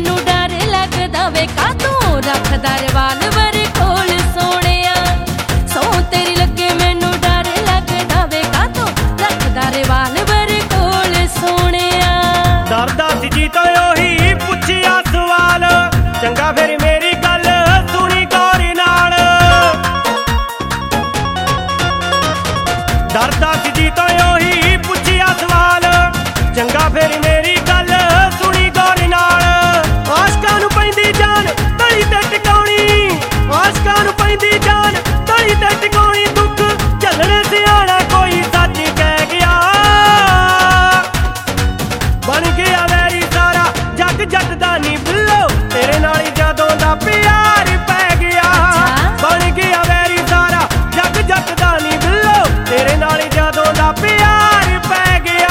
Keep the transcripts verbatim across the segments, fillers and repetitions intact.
मैनू डर लगदा वे कातों रखदा रिवाल्वर कोल सोहणिया सौ तेरी लगे मैनू डर लगदा वे कातों रखदा रिवाल्वर कोल सोहणिया डरदा सी जी तो ओही पुछिया सवाल चंगा फिर मेरी गल सुनी गौर नाल डरदा सी जी तो ओही पुछिया सवाल चंगा फिर मेरी गल सुनी गौर नाल आशकां नूं पैंदी जान तली ते टिकाउणी आशकां नूं पैंदी जान तली ते टिकाउणी दुख झल्लणे सियाणा कोई सच कह गया बन गया वैरी सारा जग जट दा नी बिल्लो तेरे नाल ही जदों दा प्यार पै गया बन गया वैरी सारा जग जट दा नी बिल्लो तेरे नाल ही जदों दा प्यार पै गया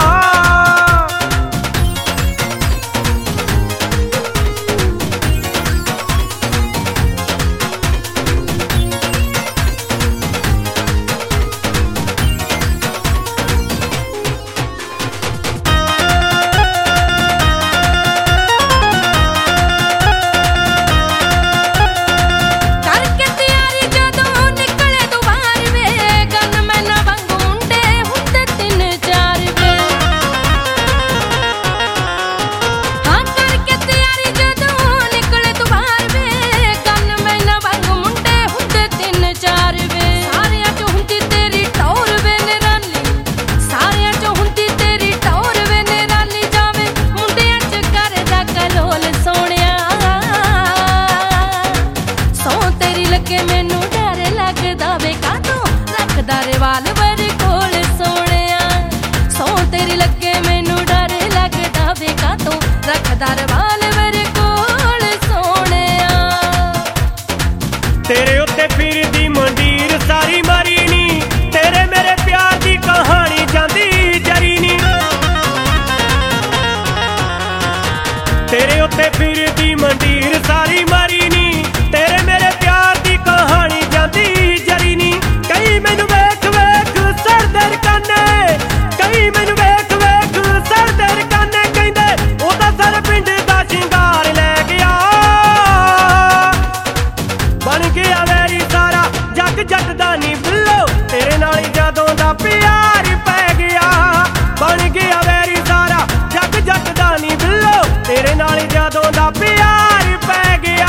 करके तैयारी जदों निकले तू बाहर वे गन मैना वांगू मुंडे हुंदे तीन चार वे हाँ करके तैयारी जदों निकले तू बाहर वे गन मैना वांगू मुंडे हुंदे तीन चार वे सारियां चों हुंदी तेरी टौर वे निराली सारियां चों हुंदी तेरी टौर वे निराली जावे मुंडियां च करदा कलोल सोहणिया सौ तेरी लगे मैनू डर लगदा वे कातों रखदा रिवाल्वर कोल सोहणिया सौ तेरी लगे मैनू डर लगदा वे कातों रखदा रिवाल्वर कोल सोहणिया तेरे उत्ते फिरदी मंडीर सारी मरी नी तेरे मेरे प्यार दी कहानी जांदी जरी नी तेरे उत्ते फिरदी मंडीर सारी मरी नी तेरे मेरे प्यार दी कहानी जांदी जरी नी कई मैनू वेख वेख सरदे रकाने कई मैनू वेख वेख सरदे रकाने कहंदे ओदा सर पिंड दा शिंगार लै गया बन गया वैरी सारा जग जट दा नी बिल्लो तेरे नाल ही जदों दा प्यार पै गया बन गया वैरी सारा जग जट दा नी बिल्लो तेरे नाल ही जदों दा प्यार पै गया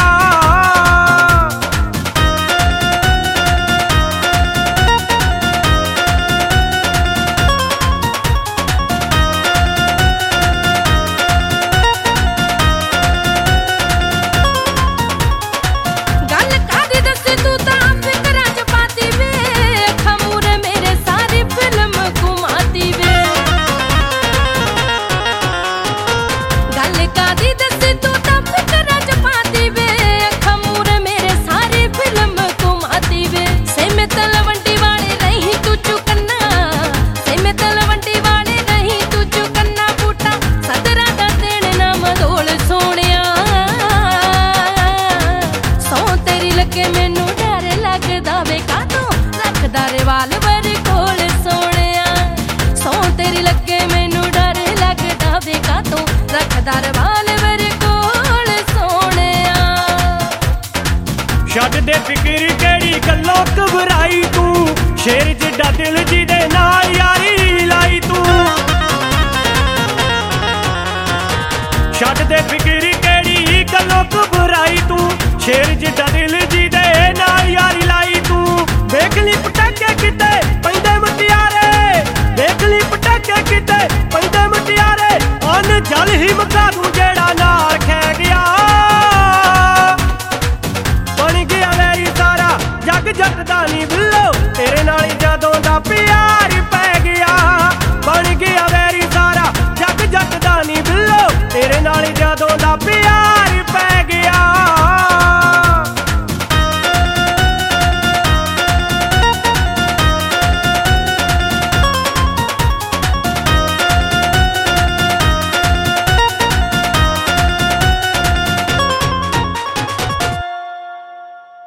गल कादी दस्सी तू तां फिकरां च पाती वे अखां मूरे मेरे सारी फिल्म घुमाती वे गल कादी दस्सी तू तां फिकरां च पाती वे अखां मूरे मेरे सारी फिल्म घुमाती वे सेमे तलवंडी वाले रही तू चुकन्ना सेमे तलवंडी वाले रही तू चुकन्ना बूटा सदरा दा देण ना मदोल सोहणिया सौ तेरी लगे मैनू डर लगदा वे कातों रखदा रिवाल्वर कोल सोहणिया सौ तेरी लगे मैनू डर लगदा वे कातों रखदा रिवाल्वर कोल सोहणिया छड्ड दे फिक्र केड़ी गल्लों घबराई तू शेर जिड्डा दिल जिदे नाल